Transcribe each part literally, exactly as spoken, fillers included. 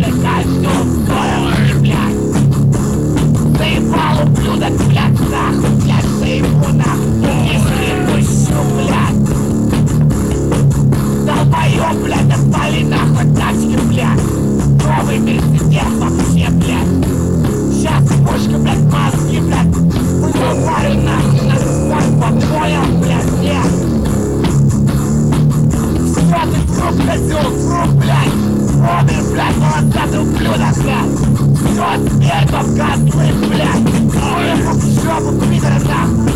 каждую сторону, блядь. Заебал ублюдок, блядь, нахуй, блядь, заебу нахуй. Если пущу, блядь. Долбоёб, блядь, отвали нахуй от тачки, блядь. Новый Мерседес вообще, блядь. Сейчас пушка, блядь, маски, блядь. Вырубаю нахуй на свадьбу, понял, блядь, нет. Что ты, труп, козёл, труп, блядь. Умер, блядь, волосатый ублюдок, блядь. Всё, смерть вам, козлы, блядь. Ой, в жопу, пидоры, нахуй.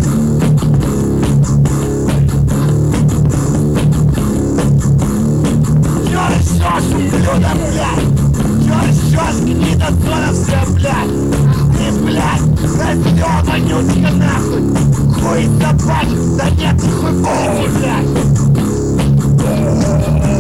Чё ржёшь, ублюдок, блядь? Чё ржёшь, гнида зоновская, блядь? Ты, блядь, козёл, вонючка, нахуй. Хуй собачий, да нет, хуй пути, блядь.